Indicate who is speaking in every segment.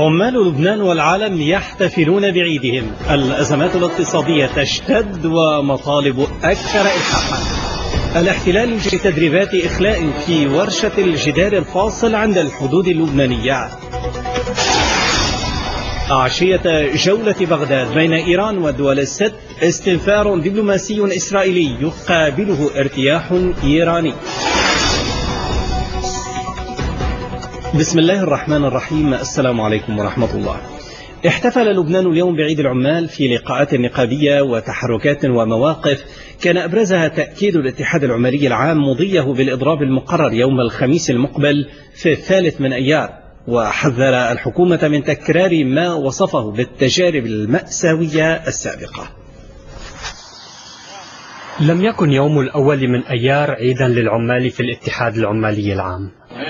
Speaker 1: عمال لبنان والعالم يحتفلون بعيدهم، الأزمات الاقتصادية تشتد ومطالب أكثر إلحاحا. الاحتلال يجري تدريبات إخلاء في ورشة الجدار الفاصل عند الحدود اللبنانية. عشية جولة بغداد بين إيران والدول الست، استنفار دبلوماسي إسرائيلي يقابله ارتياح إيراني. بسم الله الرحمن الرحيم. السلام عليكم ورحمة الله. احتفل لبنان اليوم بعيد العمال في لقاءات نقابية وتحركات ومواقف كان أبرزها تأكيد الاتحاد العمالي العام مضيه بالإضراب المقرر يوم الخميس المقبل في 3 من أيار، وحذر الحكومة من تكرار ما وصفه بالتجارب المأساوية السابقة.
Speaker 2: لم يكن يوم الأول من أيار عيدا للعمال في الاتحاد العمالي العام،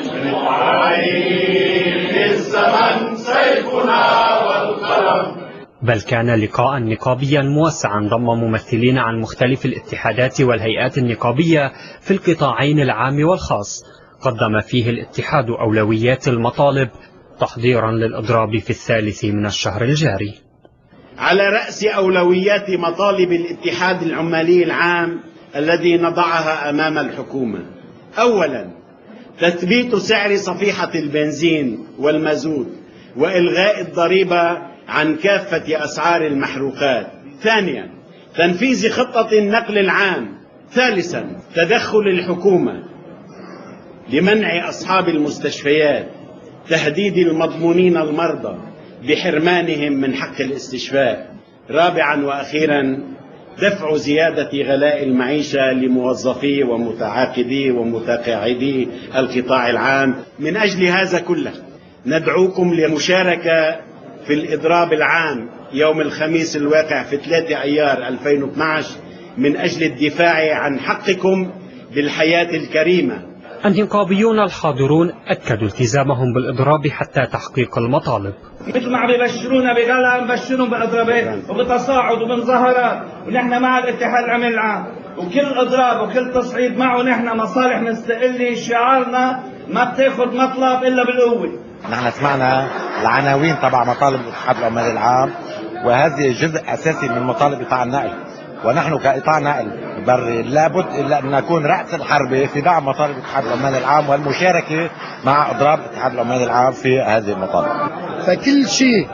Speaker 2: بل كان لقاء نقابيا موسعا ضم ممثلين عن مختلف الاتحادات والهيئات النقابية في القطاعين العام والخاص، قدم فيه الاتحاد أولويات المطالب تحضيرا للإضراب في 3 من الشهر الجاري.
Speaker 3: على رأس أولويات مطالب الاتحاد العمالي العام الذي نضعها أمام الحكومة، أولا تثبيت سعر صفيحة البنزين والمازوت وإلغاء الضريبة عن كافة أسعار المحروقات. ثانيا تنفيذ خطة النقل العام. ثالثا تدخل الحكومة لمنع أصحاب المستشفيات تهديد المضمونين المرضى بحرمانهم من حق الاستشفاء. رابعا وأخيرا دفع زيادة غلاء المعيشة لموظفي ومتعاقدي ومتقاعدي القطاع العام. من أجل هذا كله ندعوكم للمشاركة في الإضراب العام يوم الخميس الواقع في 3 أيار 2012 من أجل الدفاع عن حقكم بالحياة الكريمة.
Speaker 2: النقابيون الحاضرون أكدوا التزامهم بالإضراب حتى تحقيق المطالب.
Speaker 4: مثل ما عم يبشرونا بغلا نبشرهم بإضرابات وبتصاعد وبمظاهرات، ونحن مع الاتحاد العمالي العام، وكل إضراب وكل تصعيد معه نحن مصالح مستقلة. شعارنا ما بتاخذ مطلب إلا بالقوة.
Speaker 5: نحن سمعنا العناوين تبع مطالب الاتحاد العمالي العام، وهذه جزء أساسي من مطالب قطاع النقل، ونحن كقطاع نقل بري لابد إلا أن نكون رأس الحربة في دعم مطالب الاتحاد العمالي العام والمشاركة مع إضراب الاتحاد العمالي العام في هذه المطالب.
Speaker 6: فكل شيء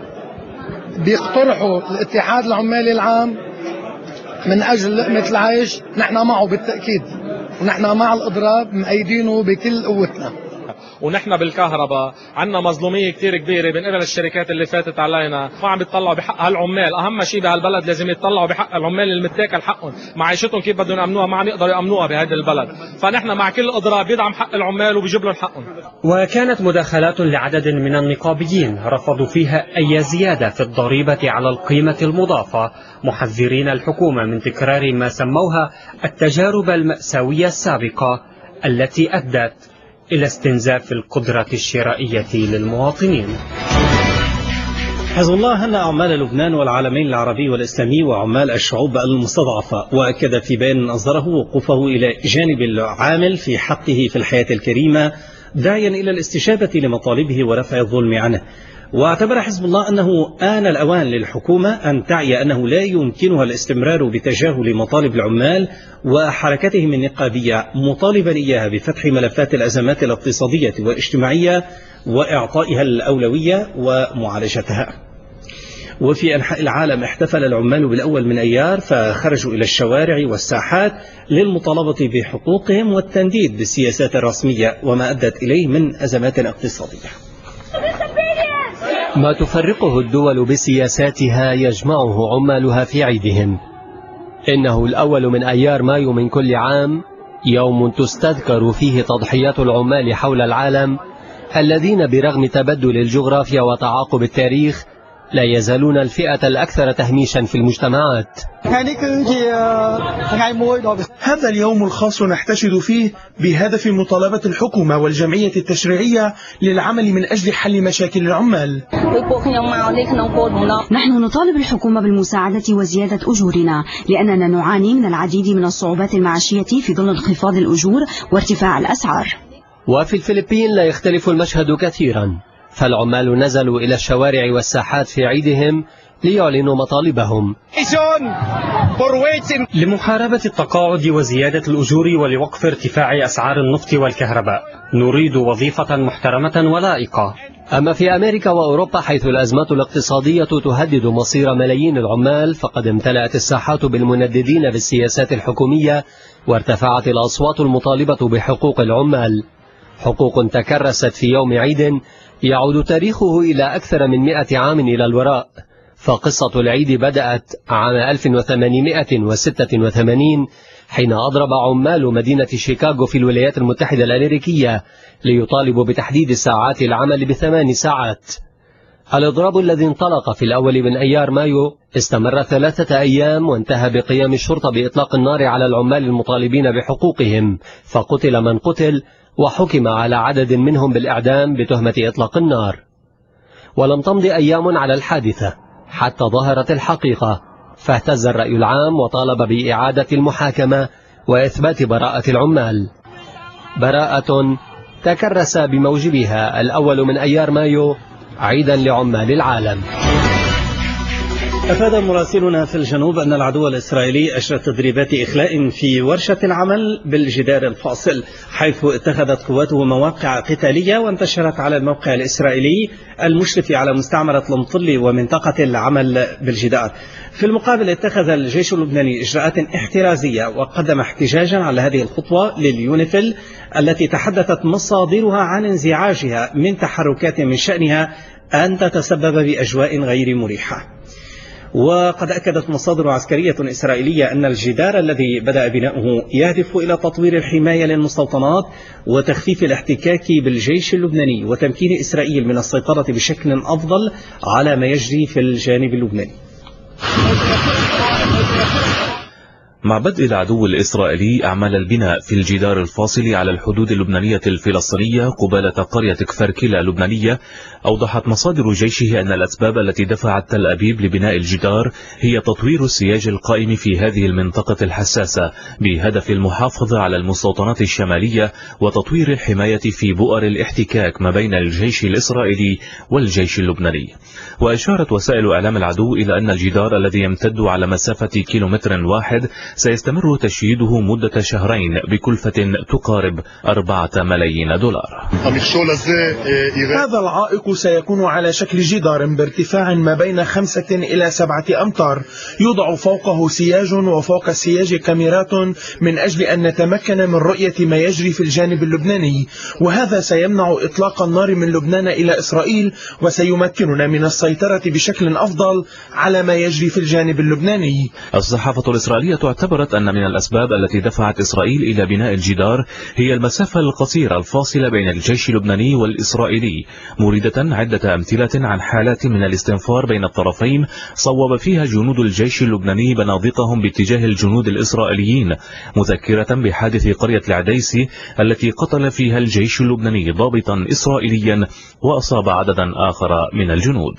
Speaker 6: بيقترحه الاتحاد العمالي العام من أجل لقمة العيش نحن معه بالتأكيد، ونحن مع الإضراب مأيدينه بكل قوتنا.
Speaker 7: ونحن بالكهرباء عندنا مظلوميه كثير كبيره من قبل الشركات اللي فاتت علينا، ما عم بيطلعوا بحق هالعمال. اهم شيء بهالبلد لازم يطلعوا بحق العمال المتاكل حقهم، معيشتهم كيف بدهم يامنوها ما عم يقدروا يامنوها بهذا البلد. فنحن مع كل اضراب بيدعم حق العمال وبيجيب لهم حقهم.
Speaker 2: وكانت مداخلات لعدد من النقابيين رفضوا فيها أي زيادة في الضريبة على القيمة المضافة، محذرين الحكومة من تكرار ما سموها التجارب المأساوية السابقة التي أدت إلى استنزاف القدرة الشرائية للمواطنين.
Speaker 1: حزب الله هنأ عمال لبنان والعالمين العربي والإسلامي وعمال الشعوب المستضعفة، وأكد في بيان أصدره وقوفه إلى جانب العامل في حقه في الحياة الكريمة، داعيا إلى الاستجابة لمطالبه ورفع الظلم عنه. واعتبر حزب الله أنه آن الأوان للحكومة أن تعي أنه لا يمكنها الاستمرار بتجاهل مطالب العمال وحركتهم النقابية، مطالبا إياها بفتح ملفات الأزمات الاقتصادية والاجتماعية وإعطائها الأولوية ومعالجتها. وفي أنحاء العالم احتفل العمال بالأول من أيار، فخرجوا إلى الشوارع والساحات للمطالبة بحقوقهم والتنديد بالسياسات الرسمية وما أدت إليه من أزمات اقتصادية.
Speaker 8: ما تفرقه الدول بسياساتها يجمعه عمالها في عيدهم. إنه الأول من أيار مايو من كل عام، يوم تستذكر فيه تضحيات العمال حول العالم الذين برغم تبدل الجغرافيا وتعاقب التاريخ لا يزالون الفئة الأكثر تهميشا في المجتمعات.
Speaker 9: هذا اليوم الخاص نحتشد فيه بهدف مطالبة الحكومة والجمعية التشريعية للعمل من أجل حل مشاكل العمال.
Speaker 10: نحن نطالب الحكومة بالمساعدة وزيادة أجورنا، لأننا نعاني من العديد من الصعوبات المعيشية في ظل انخفاض الأجور وارتفاع الأسعار.
Speaker 8: وفي الفلبين لا يختلف المشهد كثيرا، فالعمال نزلوا إلى الشوارع والساحات في عيدهم ليعلنوا مطالبهم
Speaker 2: لمحاربة التقاعد وزيادة الأجور ولوقف ارتفاع أسعار النفط والكهرباء. نريد وظيفة محترمة ولائقة.
Speaker 8: أما في أمريكا وأوروبا حيث الأزمات الاقتصادية تهدد مصير ملايين العمال، فقد امتلأت الساحات بالمنددين بالسياسات الحكومية وارتفعت الأصوات المطالبة بحقوق العمال، حقوق تكرست في يوم عيد يعود تاريخه إلى أكثر من 100 عام إلى الوراء. فقصة العيد بدأت عام 1886 حين أضرب عمال مدينة شيكاغو في الولايات المتحدة الأمريكية ليطالبوا بتحديد ساعات العمل ب8 ساعات. الإضراب الذي انطلق في الأول من أيار مايو استمر 3 أيام وانتهى بقيام الشرطة بإطلاق النار على العمال المطالبين بحقوقهم، فقتل من قتل وحكم على عدد منهم بالإعدام بتهمة إطلاق النار. ولم تمض أيام على الحادثة حتى ظهرت الحقيقة، فاهتز الرأي العام وطالب بإعادة المحاكمة وإثبات براءة العمال، براءة تكرس بموجبها الأول من أيار مايو عيدا لعمال العالم.
Speaker 1: أفاد مراسلنا في الجنوب أن العدو الإسرائيلي أجرى تدريبات إخلاء في ورشة العمل بالجدار الفاصل، حيث اتخذت قواته مواقع قتالية وانتشرت على الموقع الإسرائيلي المشرف على مستعمرة المطل ومنطقة العمل بالجدار. في المقابل اتخذ الجيش اللبناني إجراءات احترازية وقدم احتجاجا على هذه الخطوة لليونيفيل التي تحدثت مصادرها عن انزعاجها من تحركات من شأنها أن تتسبب بأجواء غير مريحة. وقد أكدت مصادر عسكرية إسرائيلية أن الجدار الذي بدأ بناؤه يهدف إلى تطوير الحماية للمستوطنات وتخفيف الاحتكاك بالجيش اللبناني وتمكين إسرائيل من السيطرة بشكل أفضل على ما يجري في الجانب اللبناني.
Speaker 11: مع بدء العدو الإسرائيلي أعمال البناء في الجدار الفاصل على الحدود اللبنانية الفلسطينية قبالة قرية كفر كلا اللبنانية، أوضحت مصادر جيشه أن الأسباب التي دفعت تل أبيب لبناء الجدار هي تطوير السياج القائم في هذه المنطقة الحساسة بهدف المحافظة على المستوطنات الشمالية وتطوير الحماية في بؤر الاحتكاك ما بين الجيش الإسرائيلي والجيش اللبناني. وأشارت وسائل إعلام العدو إلى أن الجدار الذي يمتد على مسافة كيلومتر واحد سيستمر تشييده مدة شهرين بكلفة تقارب 4 ملايين دولار.
Speaker 9: هذا العائق سيكون على شكل جدار بارتفاع ما بين 5 إلى 7 أمتار، يوضع فوقه سياج وفوق السياج كاميرات من أجل أن نتمكن من رؤية ما يجري في الجانب اللبناني، وهذا سيمنع إطلاق النار من لبنان إلى إسرائيل وسيمكننا من السيطرة بشكل أفضل على ما يجري في الجانب اللبناني.
Speaker 11: الصحافة الإسرائيلية اعتبرت أن من الأسباب التي دفعت إسرائيل إلى بناء الجدار هي المسافة القصيرة الفاصلة بين الجيش اللبناني والإسرائيلي، موردة عدة أمثلة عن حالات من الاستنفار بين الطرفين صوب فيها جنود الجيش اللبناني بنادقهم باتجاه الجنود الإسرائيليين، مذكرة بحادث قرية العديسي التي قتل فيها الجيش اللبناني ضابطا إسرائيليا وأصاب عددا آخر من الجنود.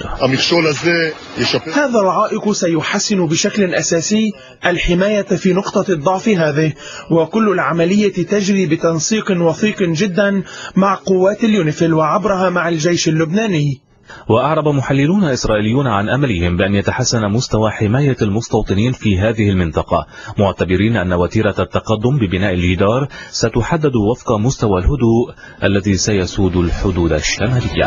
Speaker 9: هذا العائق سيحسن بشكل أساسي الحماية في نقطة الضعف هذه، وكل العملية تجري بتنسيق وثيق جدا مع قوات اليونيفيل وعبرها مع الجيش اللبناني.
Speaker 11: وأعرب محللون إسرائيليون عن أملهم بأن يتحسن مستوى حماية المستوطنين في هذه المنطقة، معتبرين أن وتيرة التقدم ببناء الجدار ستحدد وفق مستوى الهدوء الذي سيسود الحدود الشمالية.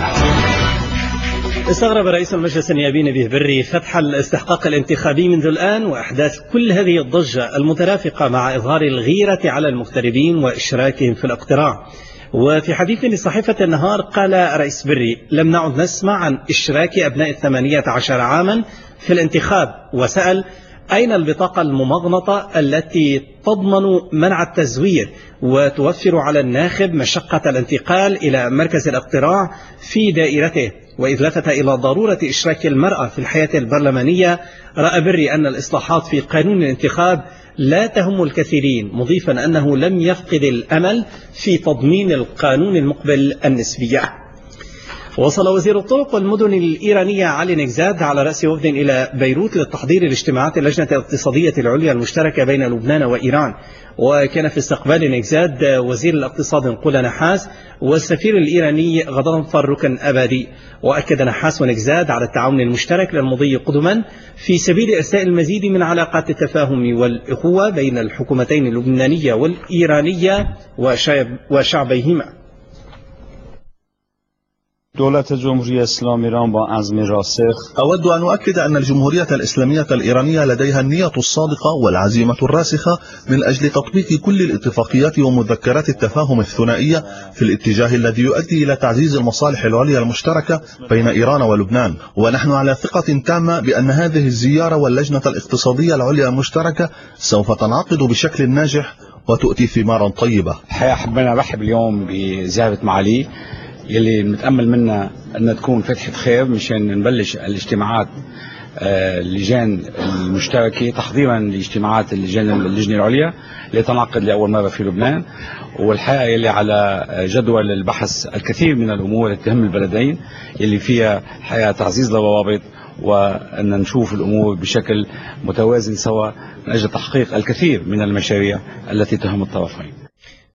Speaker 1: استغرب رئيس المجلس النيابي نبيه بري فتح الاستحقاق الانتخابي منذ الآن وأحداث كل هذه الضجة المترافقة مع إظهار الغيرة على المغتربين وإشراكهم في الاقتراع. وفي حديث لصحيفة النهار قال رئيس بري: لم نعد نسمع عن إشراك أبناء 18 عاما في الانتخاب، وسأل: أين البطاقة الممغنطة التي تضمن منع التزوير وتوفر على الناخب مشقة الانتقال إلى مركز الاقتراع في دائرته؟ وإذ لفت إلى ضرورة إشراك المرأة في الحياة البرلمانية، رأى بري أن الإصلاحات في قانون الانتخاب لا تهم الكثيرين، مضيفا أنه لم يفقد الأمل في تضمين القانون المقبل النسبية. وصل وزير الطرق والمدن الإيرانية علي نجزاد على رأس وفد إلى بيروت للتحضير لاجتماعات اللجنة الاقتصادية العليا المشتركة بين لبنان وإيران. وكان في استقبال نجزاد وزير الاقتصاد نقول نحاس والسفير الإيراني غضنفر ركن أبادي. وأكد نحاس ونجزاد على التعاون المشترك للمضي قدما في سبيل إرساء المزيد من علاقات التفاهم والإخوة بين الحكومتين اللبنانية والإيرانية وشعبيهما.
Speaker 12: دولة جمهورية الإسلام إيران با عزم راسخ.
Speaker 13: أود أن أؤكد أن الجمهورية الإسلامية الإيرانية لديها النية الصادقة والعزيمة الراسخة من أجل تطبيق كل الاتفاقيات ومذكرات التفاهم الثنائية في الاتجاه الذي يؤدي إلى تعزيز المصالح العليا المشتركة بين إيران ولبنان. ونحن على ثقة تامة بأن هذه الزيارة واللجنة الاقتصادية العليا المشتركة سوف تنعقد بشكل ناجح وتؤتي ثمارا طيبة.
Speaker 12: الحقيقة حبينا نرحب اليوم بزيارة معالي يلي متأمل منا أن تكون فتحة خير مشان نبلش الاجتماعات اللجان المشتركة تحضيرا لاجتماعات اللجنة العليا اللي تنعقد لأول مرة في لبنان. والحقيقة يلي على جدول البحث الكثير من الأمور اللي تهم البلدين يلي فيها حقيقة تعزيز للروابط وأن نشوف الأمور بشكل متوازن سوا من أجل تحقيق الكثير من المشاريع التي تهم الطرفين.